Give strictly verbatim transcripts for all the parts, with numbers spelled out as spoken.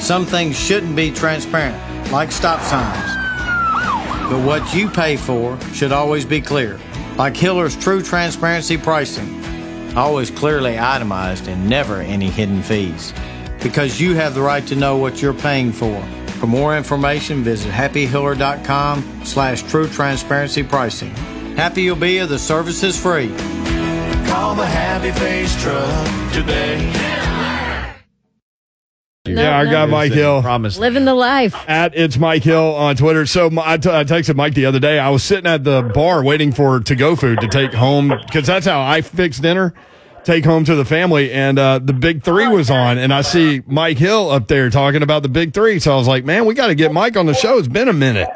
Some things shouldn't be transparent, like stop signs. But what you pay for should always be clear, like Hiller's True Transparency Pricing. Always clearly itemized and never any hidden fees. Because you have the right to know what you're paying for. For more information, visit happy hiller dot com slash true transparency pricing. Happy you'll be if the service is free. Call the Happy Face Truck today. No, yeah, our no. guy Mike Hill. Promise. Living the life. At It's Mike Hill on Twitter. So I, t- I texted Mike the other day. I was sitting at the bar waiting for to-go food to take home because that's how I fix dinner, take home to the family. And uh, the Big Three was on, and I see Mike Hill up there talking about the Big Three. So I was like, man, we got to get Mike on the show. It's been a minute.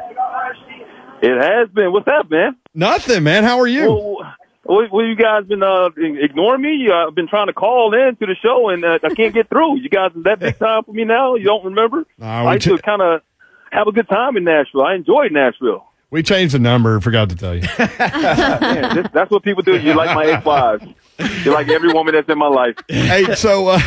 It has been. What's up, man? Nothing, man. How are you? Well, What, what you guys been uh, ignoring me? Uh, I've been trying to call in to the show, and uh, I can't get through. You guys, is that big time for me now? You don't remember? Uh, I used to kind of have a good time in Nashville. I enjoyed Nashville. We changed the number. Forgot to tell you. Man, this, that's what people do. You like my ex-wives. You like every woman that's in my life. Hey, so uh,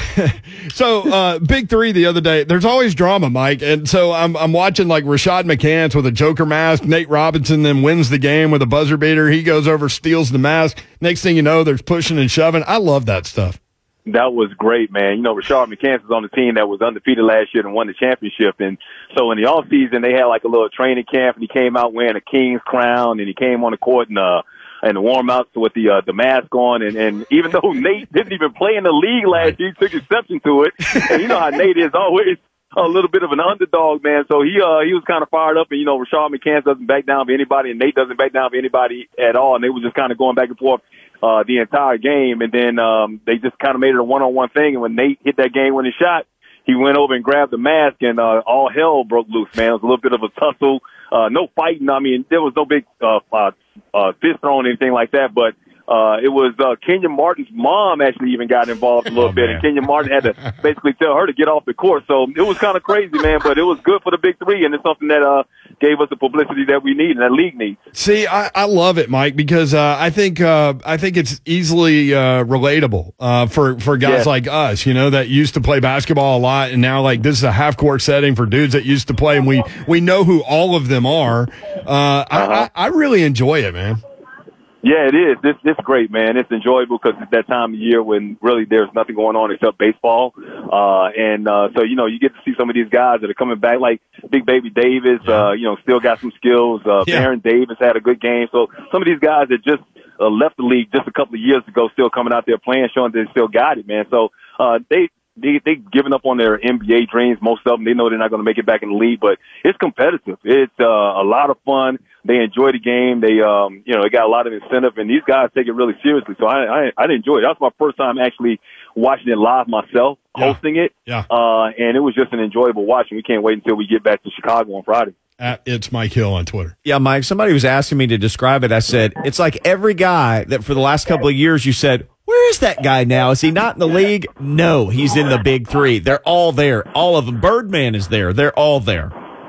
so uh, Big Three the other day. There's always drama, Mike, and so I'm I'm watching like Rashad McCants with a Joker mask. Nate Robinson then wins the game with a buzzer beater. He goes over, steals the mask. Next thing you know, there's pushing and shoving. I love that stuff. That was great, man. You know, Rashad McCants was on the team that was undefeated last year and won the championship. And so in the off season, they had like a little training camp, and he came out wearing a king's crown, and he came on the court and uh and the warm outs with the uh, the mask on. And, and even though Nate didn't even play in the league last year, he took exception to it. And you know how Nate is always a little bit of an underdog, man. So he uh he was kind of fired up. And you know, Rashad McCants doesn't back down for anybody, and Nate doesn't back down for anybody at all. And they were just kind of going back and forth Uh, the entire game, and then um, they just kind of made it a one-on-one thing. And when Nate hit that game-winning shot, he went over and grabbed the mask, and uh, all hell broke loose, man. It was a little bit of a tussle, uh, no fighting. I mean, there was no big uh, uh, uh, fist thrown or anything like that, but uh, it was uh, Kenya Martin's mom actually even got involved a little oh, bit, man. and Kenya Martin had to basically tell her to get off the court. So it was kind of crazy, man, but it was good for the Big Three, and it's something that uh, gave us the publicity that we need and that league needs. See, I, I love it, Mike, because uh, I think uh, I think it's easily uh, relatable uh, for for guys Yeah. like us, you know, that used to play basketball a lot, and now like this is a half court setting for dudes that used to play, and we we know who all of them are. Uh, I, I, I really enjoy it, man. Yeah, it is. It's, it's great, man. It's enjoyable because it's that time of year when really there's nothing going on except baseball. Uh, and, uh, so, you know, you get to see some of these guys that are coming back, like Big Baby Davis, uh, you know, still got some skills. Uh, Yeah. Baron Davis had a good game. So some of these guys that just uh, left the league just a couple of years ago, still coming out there playing, showing they still got it, man. So, uh, they, They they given up on their N B A dreams. Most of them, they know they're not going to make it back in the league, but it's competitive. It's uh, a lot of fun. They enjoy the game. They um you know they got a lot of incentive, and these guys take it really seriously. So I I, I enjoy it. That was my first time actually watching it live myself, Yeah. hosting it. Yeah. Uh, and it was just an enjoyable watch. And we can't wait until we get back to Chicago on Friday. At It's Mike Hill on Twitter. Yeah, Mike, somebody was asking me to describe it. I said, it's like every guy that for the last couple of years you said, where is that guy now? Is he not in the league? No, he's in the Big Three. They're all there. All of them. Birdman is there. They're all there.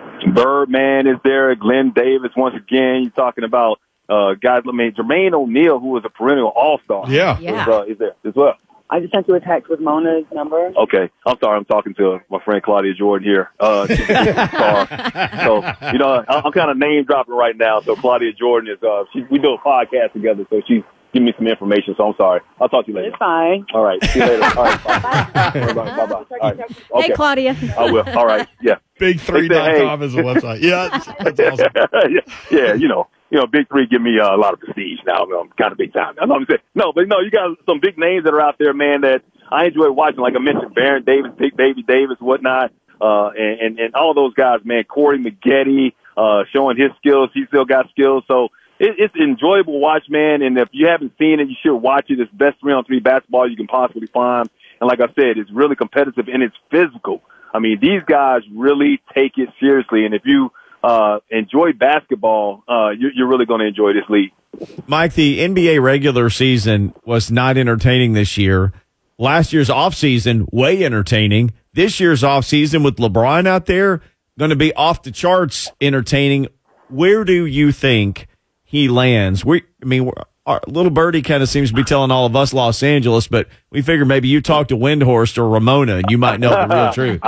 Birdman is there. Glenn Davis, once again. You're talking about uh, guys, I mean, Jermaine O'Neal, who was a perennial all-star. Yeah. Yeah. Is, uh, is there as well. I just sent you a text with Mona's number. Okay. I'm sorry. I'm talking to my friend Claudia Jordan here. Uh, she's a star. So, you know, I'm kind of name dropping right now. So Claudia Jordan is, uh, she, we do a podcast together. So she's giving me some information. So I'm sorry. I'll talk to you later. It's fine. All right. See you later. All right. Bye. Bye. Bye. Bye. All right. Okay. Hey, Claudia. I will. All right. Yeah. big three dot com is the website. Yeah, that's, that's awesome. yeah, yeah, you know, you know, Big Three give me uh, a lot of prestige now. I'm kind of big time. I know what I'm saying. No, but no, you got some big names that are out there, man, that I enjoy watching. Like I mentioned, Baron Davis, Big Baby Davis, whatnot, uh, and, and, and all those guys, man. Corey Maggette, uh, showing his skills. He still got skills. So it, it's enjoyable watch, man. And if you haven't seen it, you should watch it. It's the best three-on-three basketball you can possibly find. And like I said, it's really competitive and it's physical. I mean, these guys really take it seriously. And if you uh, enjoy basketball, uh, you're, you're really going to enjoy this league. Mike, the N B A regular season was not entertaining this year. Last year's offseason, way entertaining. This year's offseason with LeBron out there, going to be off the charts entertaining. Where do you think he lands? We, I mean, we're, our little birdie kind of seems to be telling all of us Los Angeles, but we figured maybe you talk to Windhorst or Ramona and you might know the real truth. I,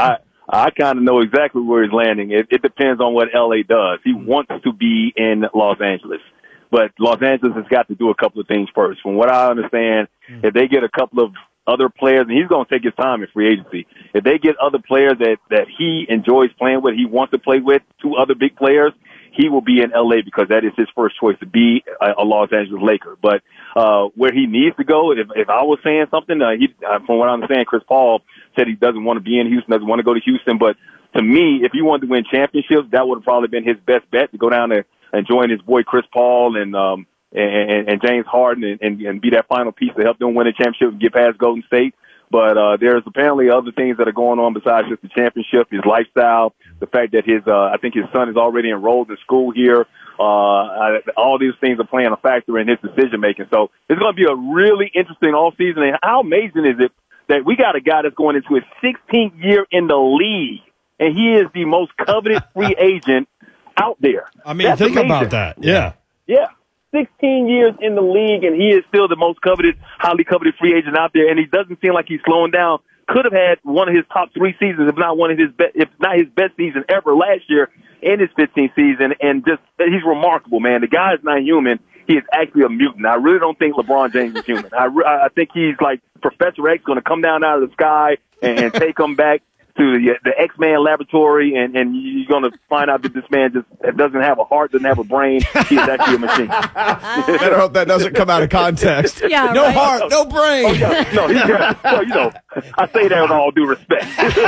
I kind of know exactly where he's landing. It, it depends on what L A does. He wants to be in Los Angeles, but Los Angeles has got to do a couple of things first. From what I understand, if they get a couple of other players, and he's going to take his time in free agency, if they get other players that, that he enjoys playing with, he wants to play with, two other big players, he will be in L A because that is his first choice to be a, a Los Angeles Laker. But uh where he needs to go, if, if I was saying something, uh, he, uh, from what I understand, Chris Paul said he doesn't want to be in Houston, doesn't want to go to Houston. But to me, if he wanted to win championships, that would have probably been his best bet, to go down there and join his boy Chris Paul and um and, and James Harden and, and, and be that final piece to help them win a championship and get past Golden State. But uh there's apparently other things that are going on besides just the championship, his lifestyle, the fact that his uh I think his son is already enrolled in school here. Uh all these things are playing a factor in his decision making. So it's going to be a really interesting offseason. And how amazing is it that we got a guy that's going into his sixteenth year in the league, and he is the most coveted free agent out there. I mean, That's think amazing. about that. Yeah. Yeah. sixteen years in the league, and he is still the most coveted, highly coveted free agent out there, and he doesn't seem like he's slowing down. Could have had one of his top three seasons, if not one of his best, if not his best season ever last year in his fifteenth season, and just, he's remarkable, man. The guy is not human. He is actually a mutant. I really don't think LeBron James is human. I, re- I think he's like Professor X, going to come down out of the sky and, and take him back to the, the X-Man laboratory, and, and you're going to find out that this man just doesn't have a heart, doesn't have a brain. He's actually a machine. I hope that doesn't come out of context. Yeah, no right? heart, no brain. Oh, yeah. No, he's got, well, you know, I say that with all due respect.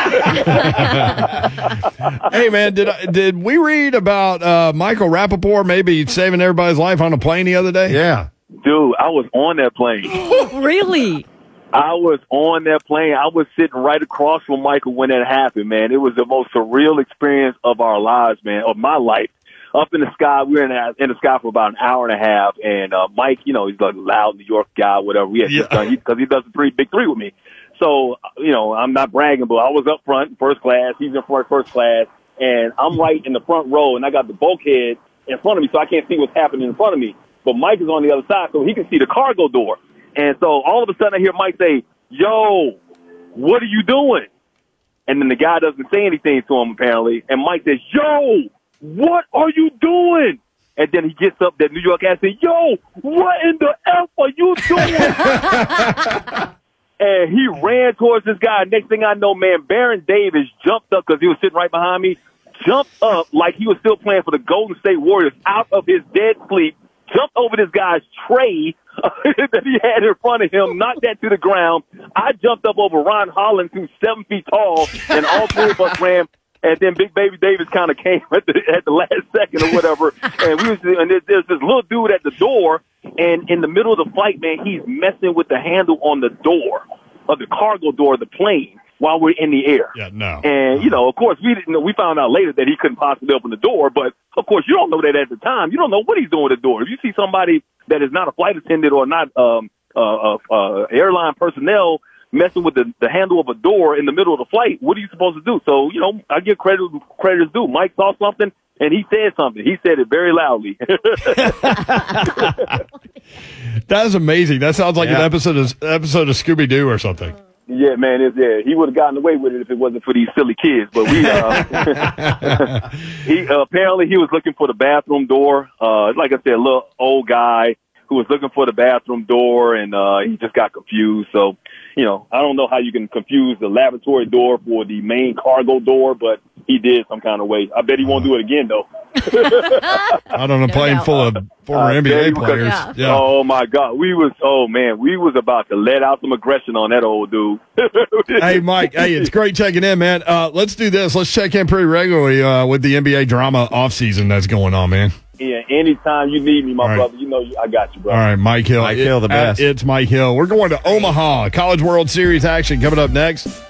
Hey, man, did I, did we read about uh, Michael Rappaport maybe saving everybody's life on a plane the other day? Yeah. Dude, I was on that plane. Really? I was on that plane. I was sitting right across from Michael when that happened, man. It was the most surreal experience of our lives, man, of my life. Up in the sky, we were in the, in the sky for about an hour and a half, and uh, Mike, you know, he's like a loud New York guy, whatever. We had just done, because he does the three, big three with me. So, you know, I'm not bragging, but I was up front, first class. He's in front, first class, and I'm right in the front row, and I got the bulkhead in front of me, so I can't see what's happening in front of me. But Mike is on the other side, so he can see the cargo door. And so all of a sudden I hear Mike say, "Yo, what are you doing?" And then the guy doesn't say anything to him, apparently. And Mike says, "Yo, what are you doing?" And then he gets up, that New York accent, "Yo, what in the F are you doing?" And he ran towards this guy. Next thing I know, man, Baron Davis jumped up, because he was sitting right behind me, jumped up like he was still playing for the Golden State Warriors out of his dead sleep, jumped over this guy's tray uh, that he had in front of him, knocked that to the ground. I jumped up over Ron Hollins, who's seven feet tall, and all three of us ran. And then Big Baby Davis kind of came at the at the last second or whatever. And we was and there's, there's this little dude at the door, and in the middle of the flight, man, he's messing with the handle on the door of the cargo door of the plane while we're in the air. Yeah, no. And, you know, of course, we didn't know, we found out later that he couldn't possibly open the door, but of course, you don't know that at the time. You don't know what he's doing at the door. If you see somebody that is not a flight attendant or not um uh, uh, uh airline personnel messing with the, the handle of a door in the middle of the flight, what are you supposed to do? So, you know, I give credit credit is due. Mike saw something, and he said something. He said it very loudly. That is amazing. That sounds like Yeah. an episode of episode of Scooby-Doo or something. Yeah, man, it's, yeah, he would have gotten away with it if it wasn't for these silly kids. But we, uh, he uh, apparently he was looking for the bathroom door. Uh, like I said, a little old guy who was looking for the bathroom door, and uh, he just got confused. So, you know, I don't know how you can confuse the laboratory door for the main cargo door, but he did some kind of way. I bet he won't do it again, though. Out on a No plane doubt. full of former I N B tell A you, because- players. Yeah. Yeah. Oh my God, we was oh man, we was about to let out some aggression on that old dude. Hey, Mike. Hey, it's great checking in, man. Uh, let's do this. Let's check in pretty regularly uh, with the N B A drama offseason that's going on, man. Yeah, anytime you need me, my All right. brother, you know I got you, bro. All right, Mike Hill. Mike Hill, the It- best. It's Mike Hill. We're going to Omaha. College World Series action coming up next.